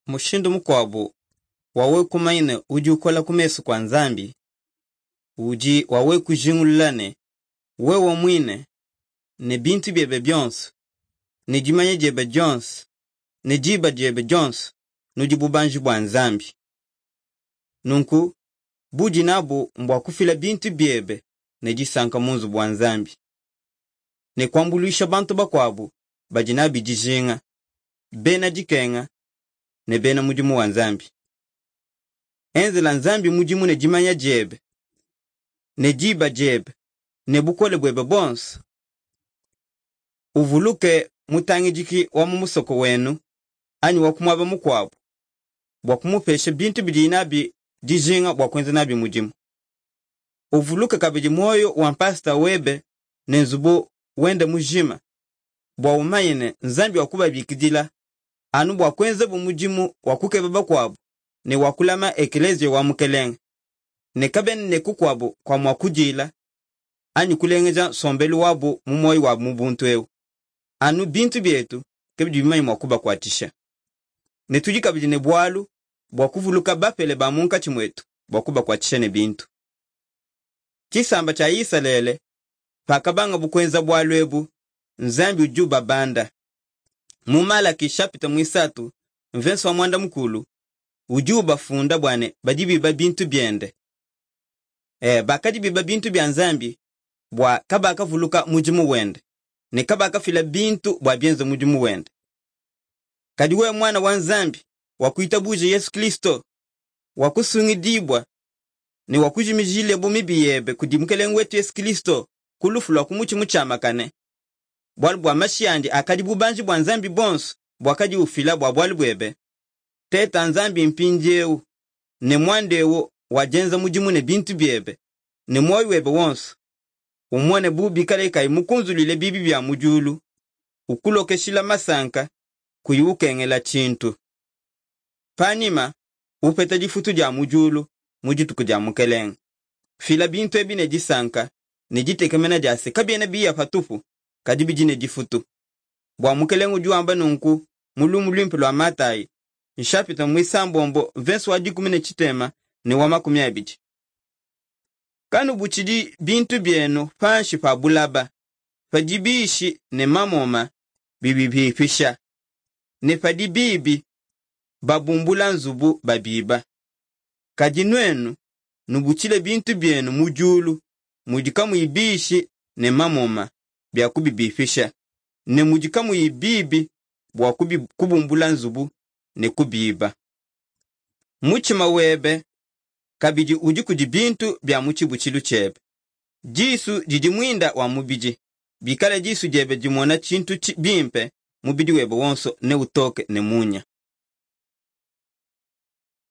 Mushindu mukwabu wawe kumaine uji ukola kumesu kwa nzambi uji wawe kujingulane wewe mwine ne bintu byebe byonse ne jimanye jebe jonse ne jiba jebe jonse nuji bubanji bwa nzambi nunku buji nabo mbwa kufila bintu byebe ne jisanka munzu bwa nzambi ne kwambuluisha bantu bakwabu bajinabi jijinga bena jikenga ne bena mujimu wa nzambi enzela nzambi mujimu ne jimanya jebe ne jiba jebe ne bukole bwebe bonse uvuluke mutangi jiki wa mumusoko wenu ani wakumwaba mukwabu wakumupeshe bintu bijinabi jijinga wakwenza nabi mujimu uvuluke kabiji moyo wa mpasta webe ne nzubo wende mujima bwa umayine nzambi wakuba bikidila anu bwakwenza bumujimu wakuke baba kwabu ne wakulama ekelezia wa mukelenge ne kabeni ne kukwabu kwa mwakujila ani kulengeja sombelu wabu mumoi wabu mubuntu ewu anu bintu bietu kebiji bimayi mwakuba kwatisha ne tujikabiji ne bwalu bwakuvuluka bapele ba munka chimwetu bwakuba kwatisha ne bintu kisamba cha Isalele pakabanga bukwenza bwalu ebu nzambi ujuba banda mumala kishapita mwisatu mvenso wa mwanda mkulu ujuba funda bwane bajibiba bintu byende bakajibiba bintu bya nzambi bwa kabaka vuluka mujimu wende ne kabaka fila bintu bwa byenzo mujimu wende kadiwe mwana wa nzambi wakuita buje Yesu Kristo wakusungidibwa ne wakujimijile bumibiyebe kudimkelengu wetu Yesu Kristo kulufulwa kumuchi muchamakane bwalu bwa mashiyandi akadi bubanji bwa nzambi bonso bwakaji ufila bwa bwalu bwebe teta nzambi mpinjewu ne mwandewo wajenza mujimu ne bintu byebe ne moyo webe wonso umwone bubi kaleka imukunzulile bibi bya mujulu ukulokeshila masanka kuyukengela chintu panima upeta jifutu ja mujulu mujituku ja mukeleng fila bintu ebi ne jisanka ne jitekemena jase kabiene biya patufu kadibijine jifutu bwa mukelengu juamba nunku mulumu limpilu wa Matai nshapita mwisambombo vensu wajikumine chitema ni wama kumyabiji kanu buchidi bintu byenu panshi pa bulaba pajibishi ne mamoma bibibipisha ne padibibi babumbula nzubu babiba kajinwenu nubuchile bintu byenu mujulu mujikamu ibishi ne mamoma bya kubibifisha ne mujikamu ibibi bwa kubumbula nzubu ne kubiba muchima webe kabiji uji kujibintu bya muchibuchilu chebe jisu jijimwinda wa mubiji bikale jisu jebe jimona chintu bimpe mubidi webe wonso ne utoke ne munya